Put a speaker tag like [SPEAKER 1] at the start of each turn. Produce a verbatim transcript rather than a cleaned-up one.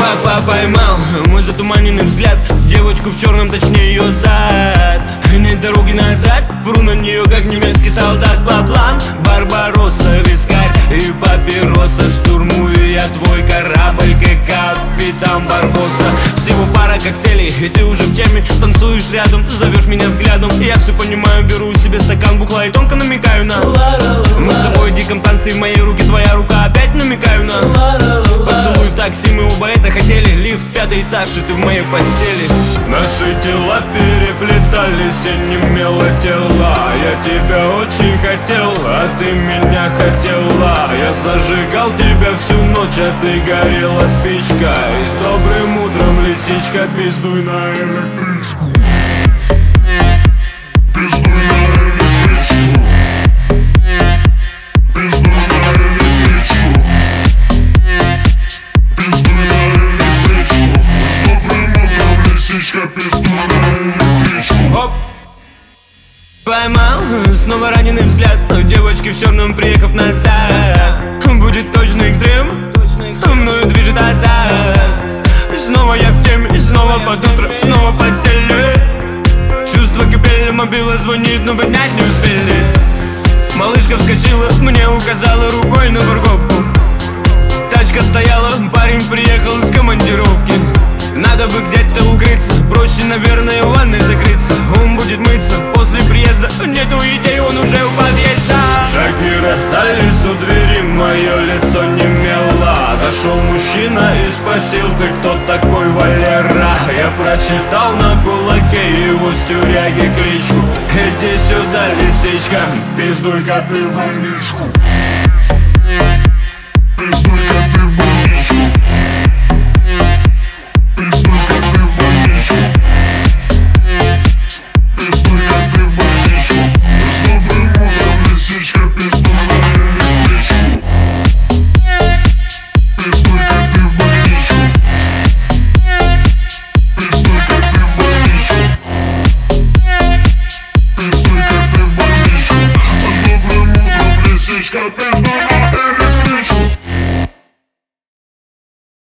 [SPEAKER 1] Папа поймал мой затуманенный взгляд, девочку в черном, точнее ее зад. Нет дороги назад, пру на нее как немецкий солдат. По план Барбаросса, вискарь и папироса. Штурмую я твой корабль, как капитан Барбосса. Всего пара коктейлей, и ты уже в теме. Танцуешь рядом, зовешь меня взглядом. И я все понимаю, беру себе стакан бухла и тонко намекаю на мы с тобой в диком танце, в моей руке твоя рука, опять намекаю на поцелуй в такси, мы оба это хотели. Лифт, пятый этаж, и ты в моей постели. Наши тела переплетались, и немело тела. Я тебя очень хотел, а ты меня хотела. Я зажигал тебя всю ночь, а ты горела спичка. И с добрым утром, лисичка, пиздуй на электричку. Пиздуй на электричку. Пиздуй на электричку. Пиздуй на электричку. С добрым утром, лисичка, пиздуй на электричку. Хоп! Поймал снова раненый взгляд девочки в черном, приехав назад. Будет точно экстрем, мною движет азарт. Снова я в теме, снова под утро, снова в постели. Чувства кипели, мобила звонит, но поднять не успели. Малышка вскочила, мне указала рукой на парковку. Тачка стояла, парень приехал из командировки. Надо бы где-то укрыться, проще, наверное, в ванной закрыться. Он будет мыться после приезда, нету идей, он уже у подъезда. Шаги расстались у двери, мое лицо немело. Зашел мужчина и спросил: ты кто такой, Валера? Я прочитал на кулаке его с тюряги кличку. Иди сюда, лисичка, пиздуй-ка ты в больничку.